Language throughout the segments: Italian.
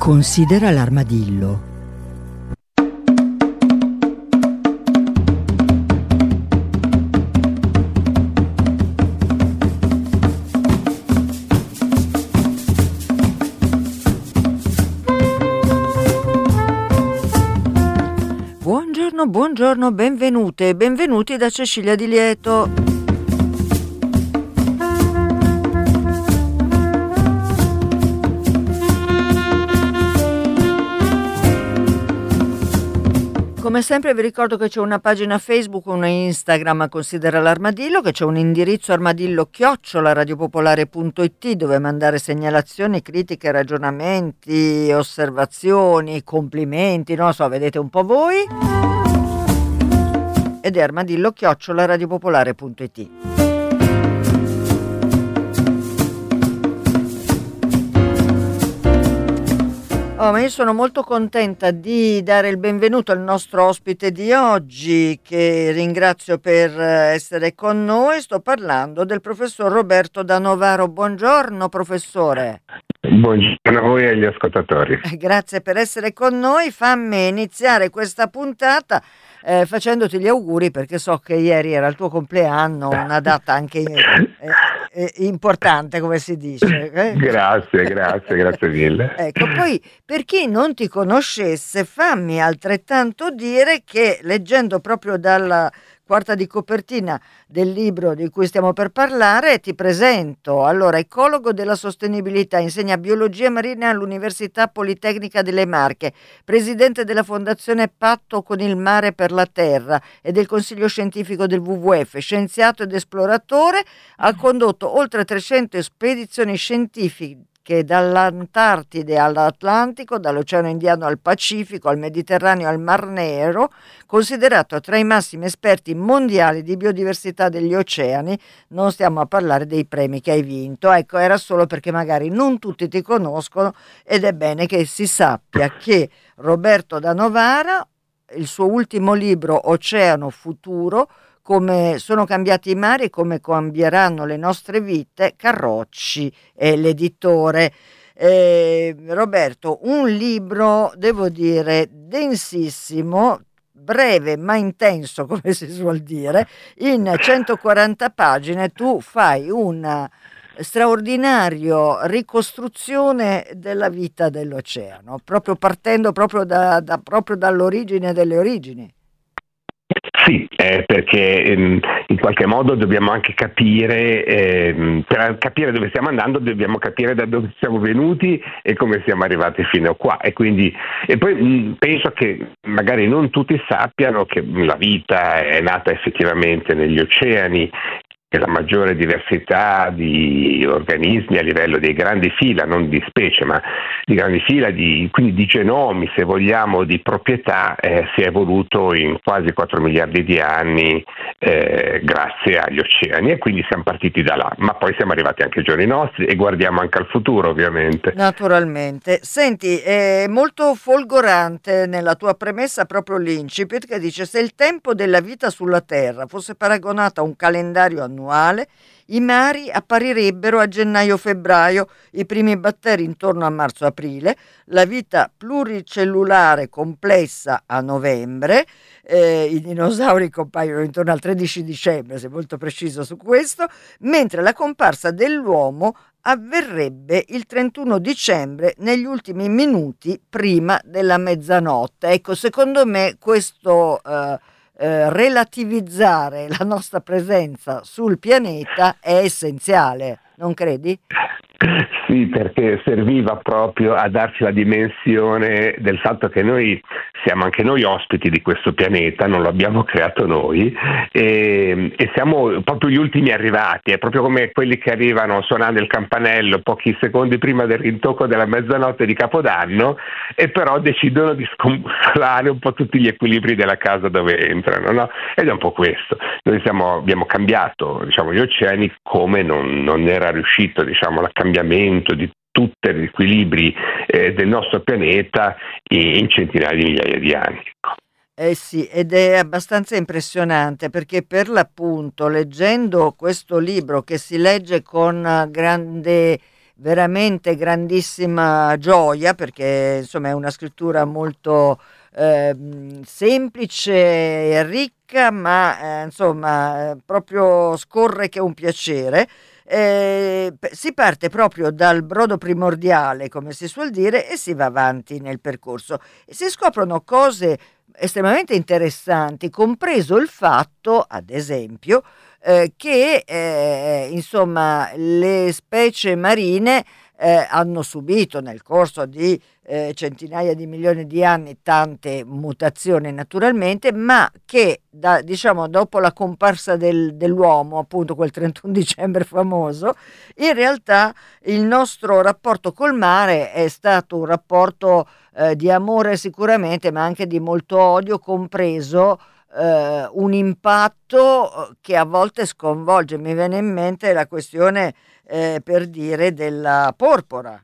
Considera l'armadillo. Buongiorno, benvenute e benvenuti da Cecilia Di Lieto. Come sempre vi ricordo che c'è una pagina Facebook, una Instagram, Considera l'Armadillo, che c'è un indirizzo armadillo@radiopopolare.it dove mandare segnalazioni, critiche, ragionamenti, osservazioni, complimenti, non so, vedete un po' voi. Ed è armadillo@radiopopolare.it. Ma io sono molto contenta di dare il benvenuto al nostro ospite di oggi, che ringrazio per essere con noi. Sto parlando del professor Roberto Da Novaro. Buongiorno professore. Buongiorno a voi e agli ascoltatori. Grazie per essere con noi. Fammi iniziare questa puntata facendoti gli auguri, perché so che ieri era il tuo compleanno, una data anche importante, come si dice. Grazie mille. Ecco, poi per chi non ti conoscesse, fammi altrettanto dire che leggendo proprio dalla quarta di copertina del libro di cui stiamo per parlare, ti presento. Allora, ecologo della sostenibilità, insegna biologia marina all'Università Politecnica delle Marche, presidente della Fondazione Patto con il Mare per la Terra e del Consiglio Scientifico del WWF, scienziato ed esploratore, ha condotto oltre 300 spedizioni scientifiche dall'Antartide all'Atlantico, dall'Oceano Indiano al Pacifico, al Mediterraneo al Mar Nero, considerato tra i massimi esperti mondiali di biodiversità degli oceani. Non stiamo a parlare dei premi che hai vinto. Ecco, era solo perché magari non tutti ti conoscono ed è bene che si sappia che Roberto Da Novaro, il suo ultimo libro Oceano Futuro, come sono cambiati i mari e come cambieranno le nostre vite, Carrocci è l'editore. Roberto, un libro, devo dire, densissimo, breve ma intenso, come si suol dire. In 140 pagine tu fai una straordinaria ricostruzione della vita dell'oceano, proprio partendo proprio dall'origine delle origini. Sì, perché in qualche modo dobbiamo anche capire, per capire dove stiamo andando dobbiamo capire da dove siamo venuti e come siamo arrivati fino a qua, e poi penso che magari non tutti sappiano che la vita è nata effettivamente negli oceani, e la maggiore diversità di organismi a livello dei grandi fila, non di specie, ma di grandi fila, quindi di genomi, se vogliamo, di proprietà, si è evoluto in quasi 4 miliardi di anni grazie agli oceani, e quindi siamo partiti da là, ma poi siamo arrivati anche ai giorni nostri e guardiamo anche al futuro, ovviamente. Naturalmente. Senti, è molto folgorante nella tua premessa proprio l'incipit, che dice: se il tempo della vita sulla Terra fosse paragonato a un calendario annuale, i mari apparirebbero a gennaio-febbraio, i primi batteri intorno a marzo-aprile, la vita pluricellulare complessa a novembre, i dinosauri compaiono intorno al 13 dicembre, sei molto preciso su questo, mentre la comparsa dell'uomo avverrebbe il 31 dicembre, negli ultimi minuti prima della mezzanotte. Ecco, secondo me questo relativizzare la nostra presenza sul pianeta è essenziale, non credi? Sì, perché serviva proprio a darci la dimensione del fatto che noi siamo anche noi ospiti di questo pianeta, non lo abbiamo creato noi, e siamo proprio gli ultimi arrivati, è proprio come quelli che arrivano suonando il campanello pochi secondi prima del rintocco della mezzanotte di Capodanno, e però decidono di scombussolare un po' tutti gli equilibri della casa dove entrano, no? Ed è un po' questo. Noi abbiamo cambiato, diciamo, gli oceani come non era riuscito, diciamo, cambiamento di tutti gli equilibri del nostro pianeta in centinaia di migliaia di anni. Sì, ed è abbastanza impressionante, perché per l'appunto, leggendo questo libro, che si legge con grande veramente grandissima gioia, perché insomma è una scrittura molto semplice e ricca, ma insomma proprio scorre che è un piacere. Si parte proprio dal brodo primordiale, come si suol dire, e si va avanti nel percorso e si scoprono cose estremamente interessanti, compreso il fatto, ad esempio, che insomma le specie marine hanno subito nel corso di centinaia di milioni di anni tante mutazioni naturalmente, ma che diciamo dopo la comparsa dell'uomo, appunto quel 31 dicembre famoso, in realtà il nostro rapporto col mare è stato un rapporto di amore sicuramente, ma anche di molto odio, compreso un impatto che a volte sconvolge. Mi viene in mente la questione per dire della porpora.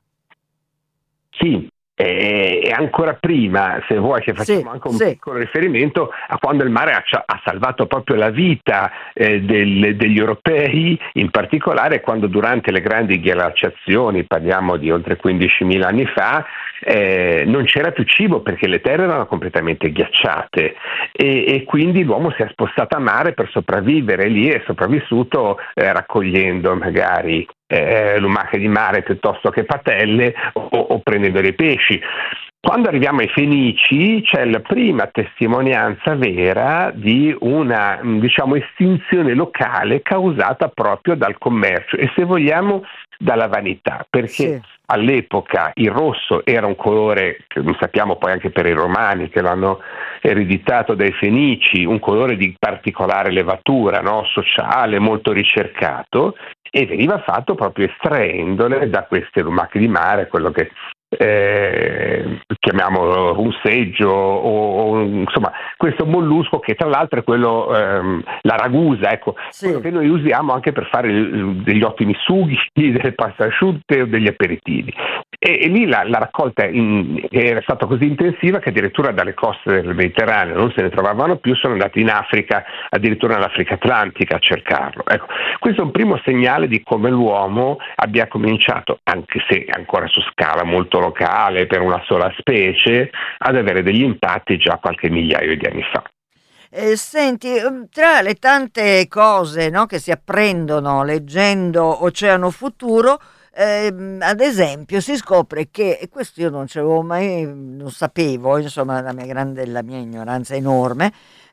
Sì, e ancora prima, se vuoi, che facciamo anche un piccolo riferimento a quando il mare ha salvato proprio la vita degli europei, in particolare quando durante le grandi glaciazioni, parliamo di oltre 15.000 anni fa, non c'era più cibo perché le terre erano completamente ghiacciate e quindi l'uomo si è spostato a mare per sopravvivere. Lì è sopravvissuto raccogliendo magari lumache di mare piuttosto che patelle o prendendo dei pesci. Quando arriviamo ai Fenici c'è la prima testimonianza vera di una, diciamo, estinzione locale causata proprio dal commercio e, se vogliamo, dalla vanità, perché all'epoca il rosso era un colore che sappiamo poi anche per i romani che l'hanno ereditato dai Fenici, un colore di particolare levatura, no? Sociale, molto ricercato, e veniva fatto proprio estraendole da queste lumache di mare, quello che chiamiamo russeggio o insomma questo mollusco che tra l'altro è quello, la ragusa, ecco, quello che noi usiamo anche per fare degli ottimi sughi, delle pasta asciutte o degli aperitivi. E lì la raccolta era stata così intensiva che addirittura dalle coste del Mediterraneo non se ne trovavano più, sono andati in Africa, addirittura nell'Africa Atlantica, a cercarlo. Ecco, questo è un primo segnale di come l'uomo abbia cominciato, anche se ancora su scala molto locale per una sola specie, ad avere degli impatti già qualche migliaio di anni fa. Senti, tra le tante cose, no, che si apprendono leggendo Oceano Futuro, ad esempio si scopre che, e questo io non sapevo, insomma la mia ignoranza è enorme,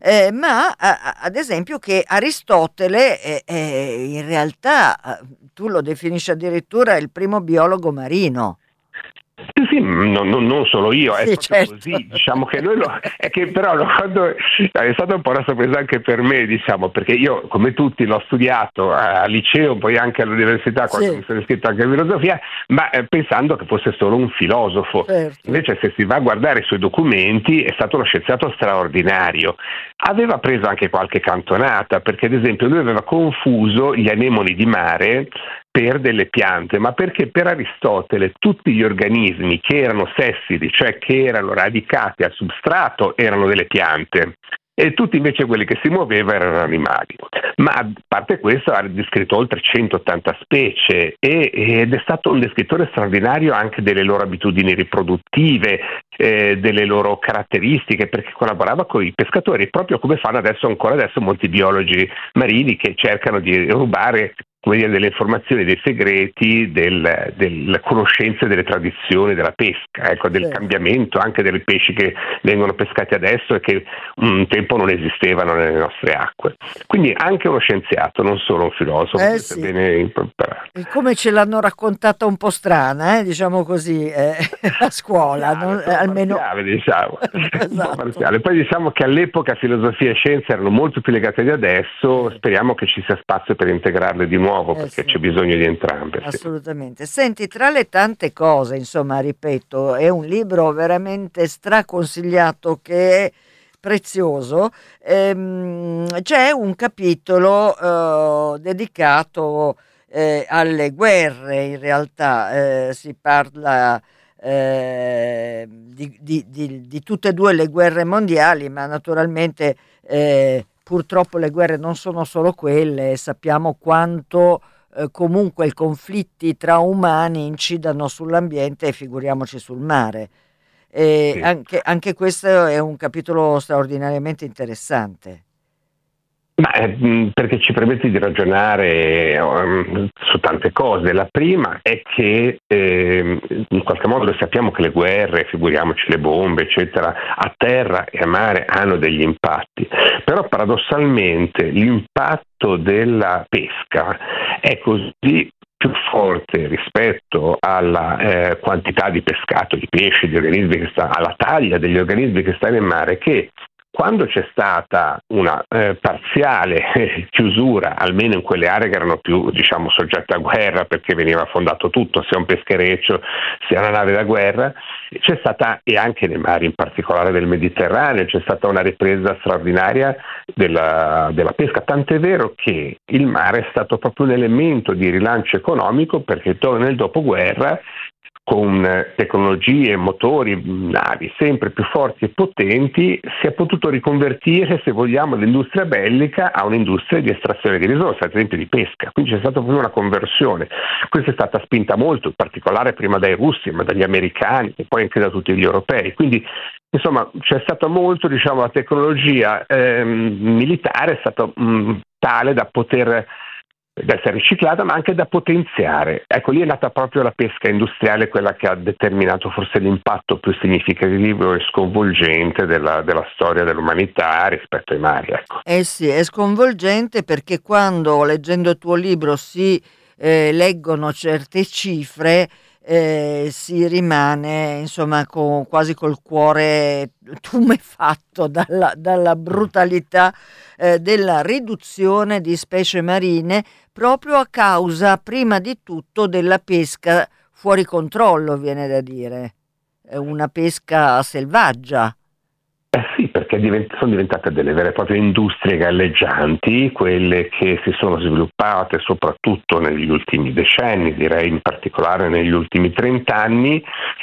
ma ad esempio che Aristotele in realtà tu lo definisci addirittura il primo biologo marino. Sì, non solo io, è proprio certo. Così, diciamo che è che però quando è stata un po' una sorpresa anche per me, diciamo, perché io come tutti l'ho studiato al liceo, poi anche all'università quando mi sono iscritto anche a filosofia, ma pensando che fosse solo un filosofo. Certo. Invece se si va a guardare i suoi documenti è stato uno scienziato straordinario. Aveva preso anche qualche cantonata, perché ad esempio lui aveva confuso gli anemoni di mare per delle piante, ma perché per Aristotele tutti gli organismi che erano sessili, cioè che erano radicati al substrato, erano delle piante, e tutti invece quelli che si muovevano erano animali. Ma a parte questo ha descritto oltre 180 specie ed è stato un descrittore straordinario anche delle loro abitudini riproduttive, delle loro caratteristiche, perché collaborava con i pescatori, proprio come fanno ancora adesso molti biologi marini che cercano di rubare, come dire, delle informazioni, dei segreti, delle conoscenze, delle tradizioni della pesca, ecco, del cambiamento anche dei pesci che vengono pescati adesso e che un tempo non esistevano nelle nostre acque. Quindi anche uno scienziato, non solo un filosofo, bene imparato. E come ce l'hanno raccontata un po' strana, diciamo così, a scuola, almeno diciamo. Esatto. Poi diciamo che all'epoca filosofia e scienza erano molto più legate di adesso, speriamo che ci sia spazio per integrarle di nuovo, perché c'è bisogno di entrambe. Assolutamente. Senti, tra le tante cose, insomma, ripeto, è un libro veramente straconsigliato che è prezioso. C'è un capitolo dedicato alle guerre, in realtà si parla di tutte e due le guerre mondiali, ma naturalmente purtroppo le guerre non sono solo quelle, sappiamo quanto comunque i conflitti tra umani incidano sull'ambiente e figuriamoci sul mare. Sì. Anche questo è un capitolo straordinariamente interessante. Ma perché ci permette di ragionare su tante cose. La prima è che in qualche modo sappiamo che le guerre, figuriamoci le bombe, eccetera, a terra e a mare hanno degli impatti, però paradossalmente l'impatto della pesca è così più forte rispetto alla quantità di pescato, di pesce, di organismi che sta, alla taglia degli organismi che stanno in mare, che quando c'è stata una parziale chiusura, almeno in quelle aree che erano più, diciamo, soggette a guerra, perché veniva affondato tutto, sia un peschereccio, sia una nave da guerra, c'è stata, e anche nei mari in particolare del Mediterraneo, c'è stata una ripresa straordinaria della pesca, tant'è vero che il mare è stato proprio un elemento di rilancio economico, perché nel dopoguerra, con tecnologie, motori, navi sempre più forti e potenti, si è potuto riconvertire, se vogliamo, l'industria bellica a un'industria di estrazione di risorse, ad esempio di pesca. Quindi c'è stata proprio una conversione. Questa è stata spinta molto, in particolare prima dai russi, ma dagli americani e poi anche da tutti gli europei. Quindi insomma c'è stata molto, diciamo, la tecnologia militare è stata tale da essere riciclata, ma anche da potenziare. Ecco, lì è nata proprio la pesca industriale, quella che ha determinato forse l'impatto più significativo e sconvolgente della storia dell'umanità rispetto ai mari. Ecco. Sì, è sconvolgente perché quando leggendo il tuo libro si leggono certe cifre, si rimane insomma quasi col cuore tumefatto dalla brutalità della riduzione di specie marine, proprio a causa prima di tutto della pesca fuori controllo, viene da dire, una pesca selvaggia. Sì, perché sono diventate delle vere e proprie industrie galleggianti, quelle che si sono sviluppate soprattutto negli ultimi decenni, direi in particolare negli ultimi 30 anni,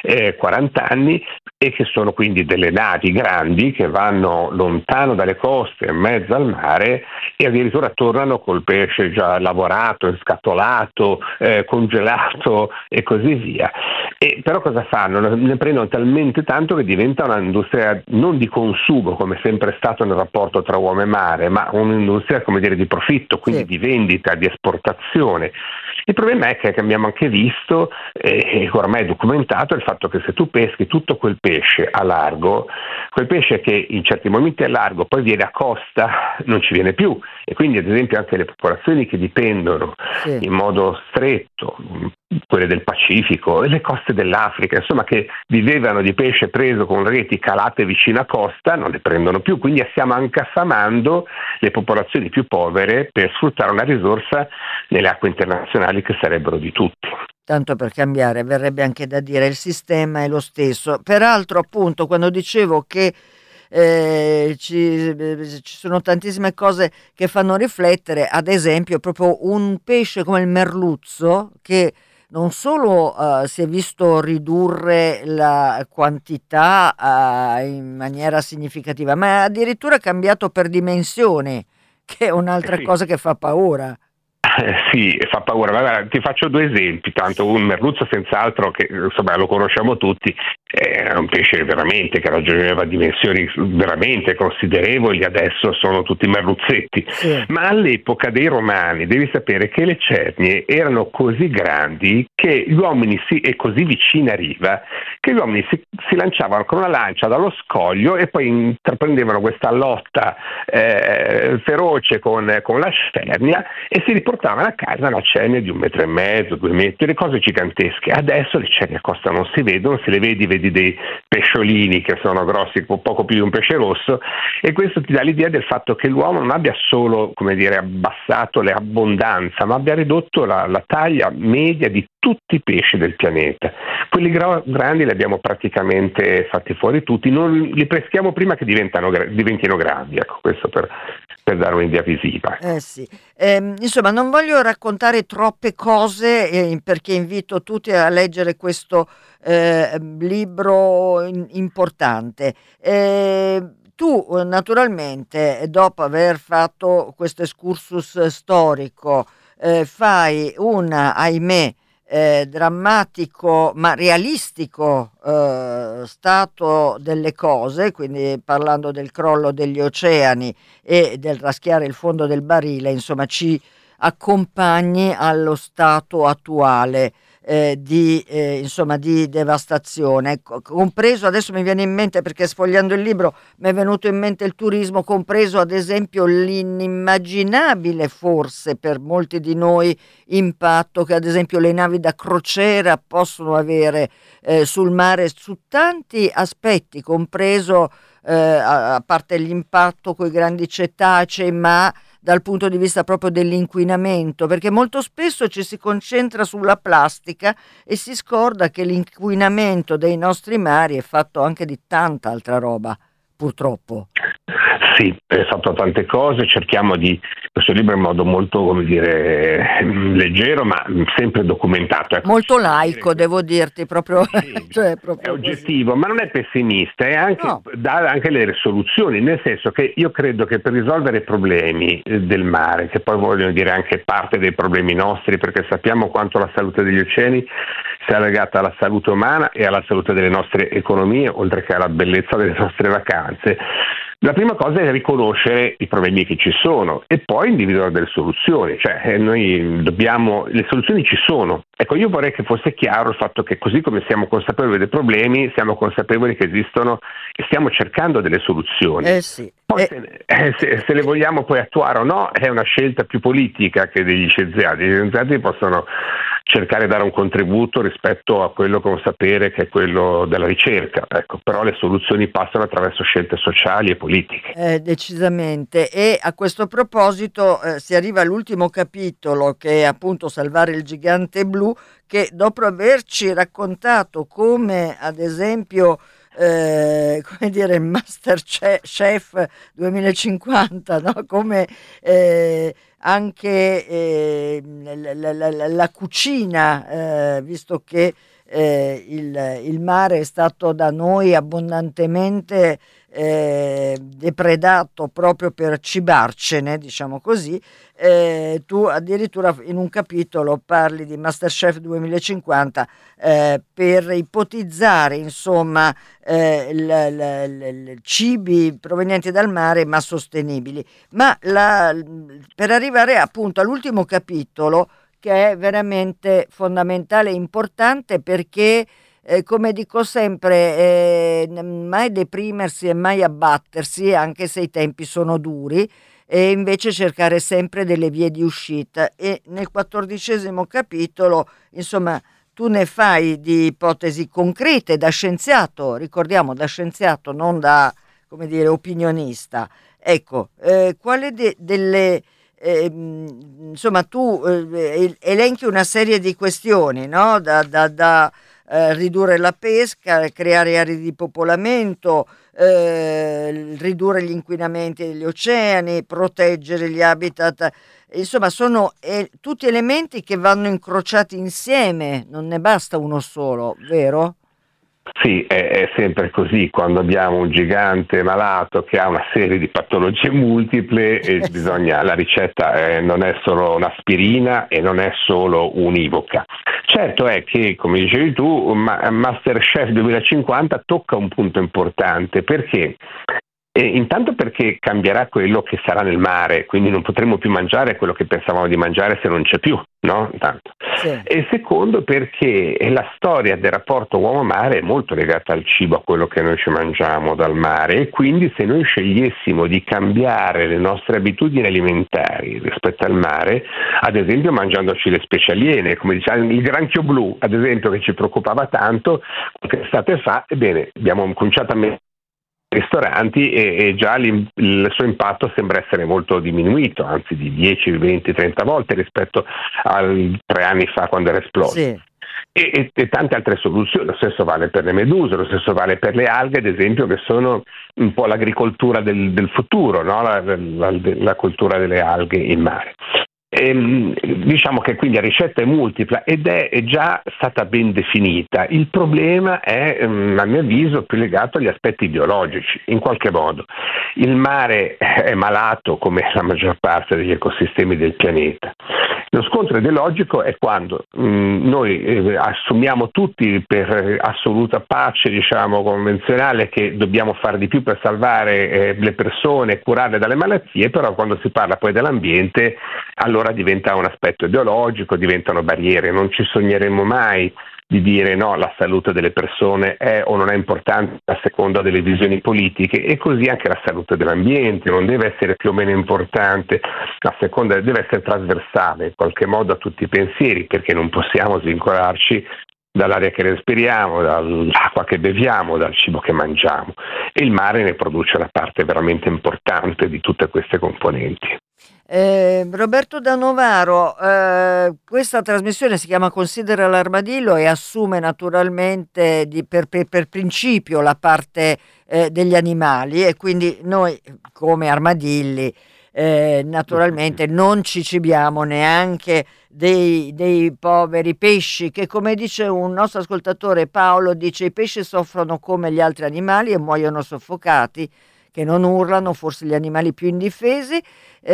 40 anni, e che sono quindi delle navi grandi che vanno lontano dalle coste, in mezzo al mare, e addirittura tornano col pesce già lavorato, scatolato, congelato e così via. Però cosa fanno? Ne prendono talmente tanto che diventa un'industria non di consumo, come sempre è stato nel rapporto tra uomo e mare, ma un'industria, come dire, di profitto, quindi di vendita, di esportazione. Il problema è che abbiamo anche visto, e ormai è documentato, il fatto che se tu peschi tutto quel pesce a largo, quel pesce che in certi momenti è a largo, poi viene a costa, non ci viene più. E quindi ad esempio anche le popolazioni che dipendono in modo stretto, quelle del Pacifico e le coste dell'Africa, insomma, che vivevano di pesce preso con reti calate vicino a costa, non le prendono più, quindi stiamo anche affamando le popolazioni più povere per sfruttare una risorsa nelle acque internazionali che sarebbero di tutti. Tanto per cambiare, verrebbe anche da dire, il sistema è lo stesso. Peraltro, appunto, quando dicevo che ci sono tantissime cose che fanno riflettere, ad esempio proprio un pesce come il merluzzo, che non solo si è visto ridurre la quantità in maniera significativa, ma è addirittura cambiato per dimensioni, che è un'altra cosa che fa paura. Sì, fa paura. Guarda, ti faccio due esempi, tanto un merluzzo senz'altro, che insomma lo conosciamo tutti, è un pesce veramente che raggiungeva dimensioni veramente considerevoli, adesso sono tutti merluzzetti, ma all'epoca dei Romani devi sapere che le cernie erano così grandi che gli uomini e così vicine a riva, che gli uomini si lanciavano con una lancia dallo scoglio e poi intraprendevano questa lotta feroce con la cernia e si riportavano a casa una cernia di 1,5 metri, 2 metri, le cose gigantesche. Adesso le cernie a costa non si vedono, se le vedi dei pesciolini che sono grossi poco più di un pesce rosso, e questo ti dà l'idea del fatto che l'uomo non abbia solo, come dire, abbassato l'abbondanza, ma abbia ridotto la taglia media di tutti i pesci del pianeta. Quelli grandi li abbiamo praticamente fatti fuori tutti, non li peschiamo prima che diventino grandi, ecco, questo per dare un'idea visiva. Sì. Insomma, non voglio raccontare troppe cose perché invito tutti a leggere questo libro importante. Tu naturalmente, dopo aver fatto questo excursus storico, fai un, ahimè, drammatico ma realistico stato delle cose, quindi parlando del crollo degli oceani e del raschiare il fondo del barile, insomma ci accompagni allo stato attuale insomma, di devastazione, compreso, adesso mi viene in mente perché sfogliando il libro mi è venuto in mente il turismo, compreso ad esempio l'inimmaginabile forse per molti di noi impatto che ad esempio le navi da crociera possono avere sul mare su tanti aspetti, compreso a parte l'impatto con i grandi cetacei, ma dal punto di vista proprio dell'inquinamento, perché molto spesso ci si concentra sulla plastica e si scorda che l'inquinamento dei nostri mari è fatto anche di tanta altra roba, purtroppo. Sì, è fatto tante cose, cerchiamo di questo libro in modo molto, come dire, leggero ma sempre documentato. Ecco, molto laico, devo dirti, proprio, sì, cioè, proprio è oggettivo, ma non è pessimista, è anche, no. dà anche le soluzioni, nel senso che io credo che per risolvere i problemi del mare, che poi vogliono dire anche parte dei problemi nostri, perché sappiamo quanto la salute degli oceani sia legata alla salute umana e alla salute delle nostre economie, oltre che alla bellezza delle nostre vacanze. La prima cosa è riconoscere i problemi che ci sono e poi individuare delle soluzioni, cioè noi dobbiamo, le soluzioni ci sono. Ecco, io vorrei che fosse chiaro il fatto che così come siamo consapevoli dei problemi, siamo consapevoli che esistono e stiamo cercando delle soluzioni. Sì. Poi se le vogliamo poi attuare o no è una scelta più politica che degli scienziati. Gli scienziati possono cercare di dare un contributo rispetto a quello con sapere che è quello della ricerca, ecco, però le soluzioni passano attraverso scelte sociali e politiche. Decisamente, e a questo proposito si arriva all'ultimo capitolo che è appunto Salvare il gigante blu, che dopo averci raccontato come ad esempio come dire Masterchef 2050, no? Come anche la cucina, visto che il mare è stato da noi abbondantemente depredato proprio per cibarcene, diciamo così. Tu addirittura in un capitolo parli di Masterchef 2050 per ipotizzare insomma cibi provenienti dal mare ma sostenibili, ma per arrivare appunto all'ultimo capitolo, che è veramente fondamentale e importante, perché come dico sempre, mai deprimersi e mai abbattersi, anche se i tempi sono duri, e invece cercare sempre delle vie di uscita. E nel 14° capitolo, insomma, tu ne fai di ipotesi concrete da scienziato, ricordiamo da scienziato, non da, come dire, opinionista. Ecco, quale delle insomma tu elenchi una serie di questioni, no? Da ridurre la pesca, creare aree di popolamento, ridurre gli inquinamenti degli oceani, proteggere gli habitat, insomma sono tutti elementi che vanno incrociati insieme, non ne basta uno solo, vero? Sì, è sempre così, quando abbiamo un gigante malato che ha una serie di patologie multiple la ricetta non è solo un'aspirina e non è solo univoca. Certo è che, come dicevi tu, Masterchef 2050 tocca un punto importante, perché intanto perché cambierà quello che sarà nel mare, quindi non potremo più mangiare quello che pensavamo di mangiare se non c'è più, no? Intanto. Sì. E secondo perché la storia del rapporto uomo-mare è molto legata al cibo, a quello che noi ci mangiamo dal mare, e quindi se noi scegliessimo di cambiare le nostre abitudini alimentari rispetto al mare, ad esempio mangiandoci le specie aliene, come diciamo il granchio blu, ad esempio, che ci preoccupava tanto qualche estate fa, ebbene abbiamo cominciato a mettere ristoranti e già il suo impatto sembra essere molto diminuito, anzi di 10, 20, 30 volte rispetto a 3 anni fa quando era esploso. Sì. E tante altre soluzioni, lo stesso vale per le meduse, lo stesso vale per le alghe, ad esempio, che sono un po' l'agricoltura del futuro, no? La coltura delle alghe in mare. Diciamo che quindi la ricetta è multipla ed è già stata ben definita. Il problema è, a mio avviso, più legato agli aspetti ideologici. In qualche modo il mare è malato come la maggior parte degli ecosistemi del pianeta, Lo scontro ideologico è quando noi assumiamo tutti per assoluta pace, diciamo, convenzionale, che dobbiamo fare di più per salvare le persone, curarle dalle malattie, però quando si parla poi dell'ambiente allora diventa un aspetto ideologico, diventano barriere, non ci sogneremo mai di dire no, la salute delle persone è o non è importante a seconda delle visioni politiche, e così anche la salute dell'ambiente non deve essere più o meno importante a seconda, deve essere trasversale in qualche modo a tutti i pensieri, perché non possiamo svincolarci dall'aria che respiriamo, dall'acqua che beviamo, dal cibo che mangiamo, e il mare ne produce una parte veramente importante di tutte queste componenti. Roberto da Novaro, questa trasmissione si chiama Considera l'armadillo e assume naturalmente per principio la parte degli animali, e quindi noi come armadilli naturalmente non ci cibiamo neanche dei poveri pesci, che, come dice un nostro ascoltatore Paolo, dice: i pesci soffrono come gli altri animali e muoiono soffocati, che non urlano, forse gli animali più indifesi.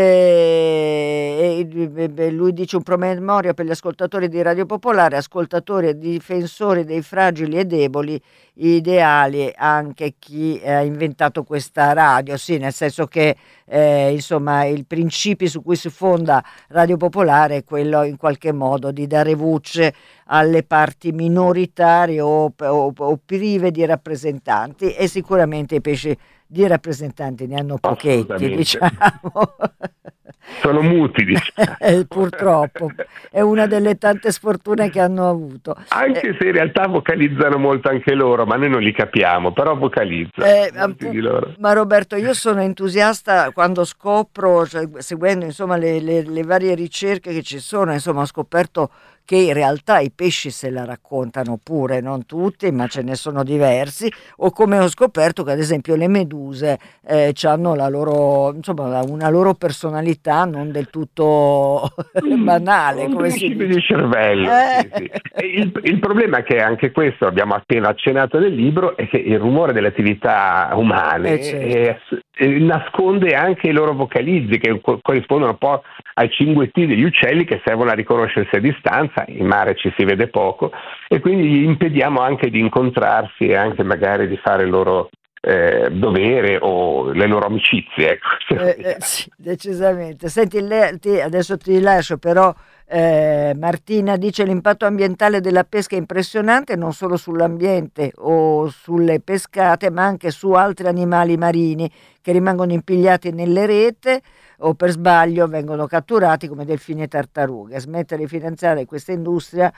Lui dice: un promemoria per gli ascoltatori di Radio Popolare, ascoltatori e difensori dei fragili e deboli, ideali anche chi ha inventato questa radio. Sì, nel senso che insomma i principi su cui si fonda Radio Popolare è quello in qualche modo di dare voce alle parti minoritarie o prive di rappresentanti, e sicuramente i pesci di rappresentanti ne hanno pochetti, diciamo. Sono muti, diciamo. Purtroppo è una delle tante sfortune che hanno avuto, anche se in realtà vocalizzano molto anche loro, ma noi non li capiamo, però vocalizzano di loro. Ma Roberto, io sono entusiasta quando scopro, cioè, seguendo insomma le varie ricerche che ci sono, insomma ho scoperto che in realtà i pesci se la raccontano pure, non tutti, ma ce ne sono diversi, o come ho scoperto che ad esempio le meduse hanno la loro, insomma, una loro personalità non del tutto banale, un come si principio dice. di cervello. Sì. Il problema è che anche questo abbiamo appena accennato nel libro, è che il rumore delle attività umane Certo. nasconde anche i loro vocalizzi, che corrispondono un po' ai cinguetti degli uccelli che servono a riconoscersi a distanza. In mare ci si vede poco, e quindi gli impediamo anche di incontrarsi e anche magari di fare il loro dovere o le loro amicizie, ecco. Sì, decisamente. Senti, adesso ti lascio, però Martina dice: l'impatto ambientale della pesca è impressionante, non solo sull'ambiente o sulle pescate, ma anche su altri animali marini che rimangono impigliati nelle rete o per sbaglio vengono catturati, come delfini e tartarughe. Smettere di finanziare questa industria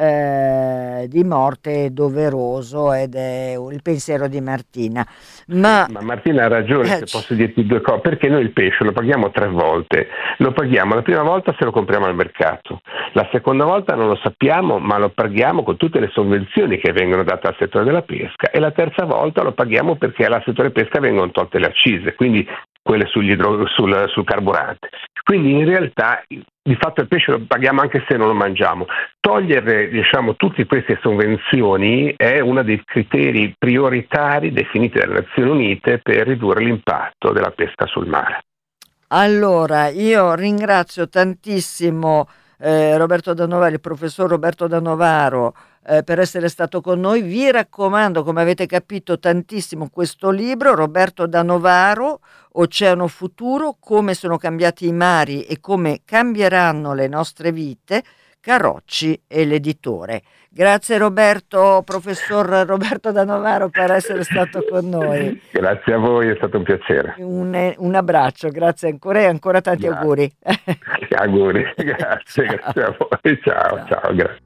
di morte è doveroso, ed è il pensiero di Martina. Ma Martina ha ragione, se posso dirti due cose, perché noi il pesce lo paghiamo 3 volte. Lo paghiamo la prima volta se lo compriamo al mercato, la seconda volta non lo sappiamo, ma lo paghiamo con tutte le sovvenzioni che vengono date al settore della pesca, e la terza volta lo paghiamo perché al settore pesca vengono tolte le accise, quindi quelle sul carburante. Quindi in realtà di fatto il pesce lo paghiamo anche se non lo mangiamo. Togliere, diciamo, tutte queste sovvenzioni è uno dei criteri prioritari definiti dalle Nazioni Unite per ridurre l'impatto della pesca sul mare. Allora, io ringrazio tantissimo Roberto da Novaro, il professor Roberto da Novaro, per essere stato con noi. Vi raccomando, come avete capito, tantissimo questo libro, Roberto da Novaro, Oceano Futuro, come sono cambiati i mari e come cambieranno le nostre vite, Carocci e l'editore. Grazie Roberto, professor Roberto da Novaro, per essere stato con noi. Grazie a voi, è stato un piacere. Un abbraccio, grazie ancora, e ancora tanti auguri. Auguri, grazie a voi, ciao, grazie.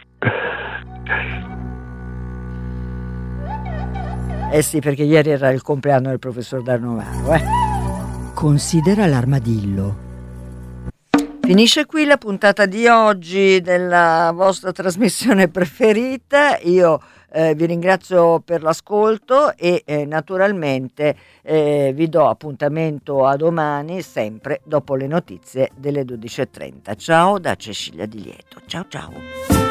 Sì, perché ieri era il compleanno del professor da Novaro. Considera l'armadillo. Finisce qui la puntata di oggi della vostra trasmissione preferita. Io vi ringrazio per l'ascolto e naturalmente vi do appuntamento a domani, sempre dopo le notizie delle 12:30. Ciao da Cecilia Di Lieto. Ciao.